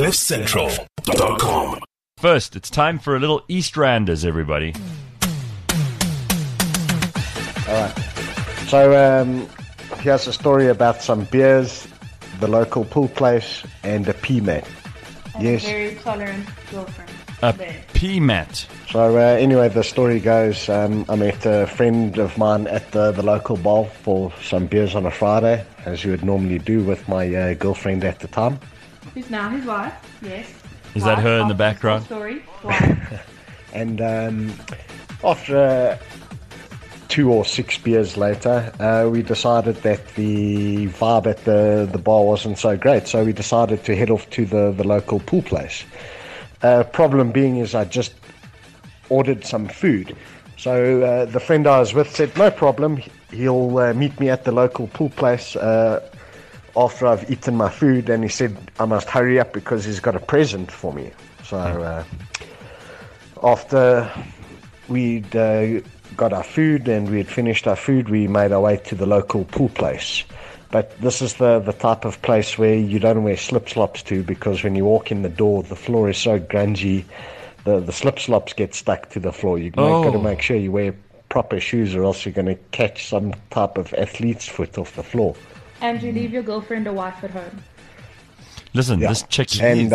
CliffCentral.com. First, it's time for a little East Randers, everybody. All right. So here's a story about some beers, the local pool place, and a pea mat. Yes. A very tolerant girlfriend. A there. pea mat. So anyway, the story goes, I met a friend of mine at the local bar for some beers on a Friday, as you would normally do with my girlfriend at the time. Who's now his wife? Yes. Is that her in the background? Story. Wife. And after 2 or 6 beers later, we decided that the vibe at the bar wasn't so great, so we decided to head off to the local pool place. Problem being is I just ordered some food. So the friend I was with said, no problem, he'll meet me at the local pool place after I've eaten my food, and he said I must hurry up because he's got a present for me. So after we'd got our food and we had finished our food, we made our way to the local pool place. But this is the type of place where you don't wear slip-slops to, because when you walk in the door, the floor is so grungy, the slip-slops get stuck to the floor. You've got to make sure you wear proper shoes, or else you're going to catch some type of athlete's foot off the floor. And you leave your girlfriend or wife at home. Listen, this chick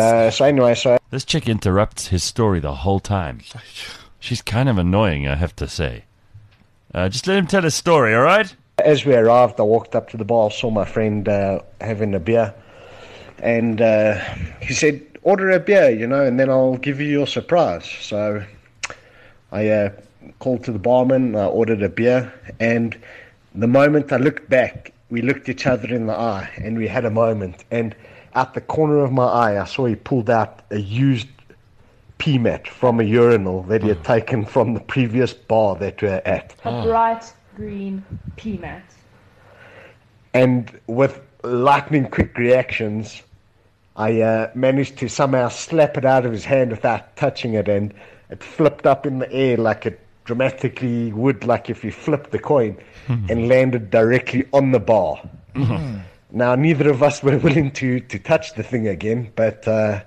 this chick interrupts his story the whole time. She's kind of annoying, I have to say. Just let him tell his story, all right? As we arrived, I walked up to the bar, saw my friend having a beer, and he said, order a beer, and then I'll give you your surprise. So I called to the barman, I ordered a beer, and the moment I looked back, we looked each other in the eye, and we had a moment. And out the corner of my eye, I saw he pulled out a used pea mat from a urinal that he had taken from the previous bar that we were at. A bright green pea mat. And with lightning quick reactions, I managed to somehow slap it out of his hand without touching it, and it flipped up in the air like it dramatically would, like if you flipped the coin, and landed directly on the bar. Now, neither of us were willing to touch the thing again, but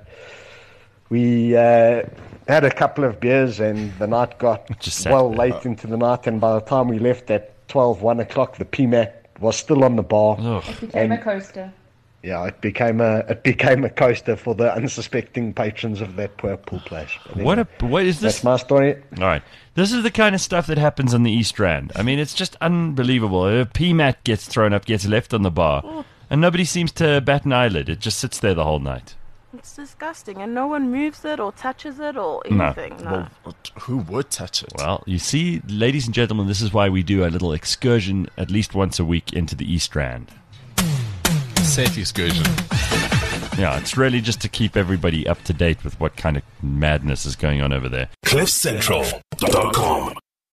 we had a couple of beers, and the night got late into the night, and by the time we left at 12, 1 o'clock, the pea mat was still on the bar. It became a coaster. Yeah, it became a coaster for the unsuspecting patrons of that poor pool place. Anyway, what is this? That's my story. All right. This is the kind of stuff that happens on the East Rand. I mean, it's just unbelievable. A pea mat gets thrown up, gets left on the bar, and nobody seems to bat an eyelid. It just sits there the whole night. It's disgusting, and no one moves it or touches it or anything. No. Well, who would touch it? Well, you see, ladies and gentlemen, this is why we do a little excursion at least once a week into the East Rand. Safe excursion. Yeah, it's really just to keep everybody up to date with what kind of madness is going on over there. CliffCentral.com.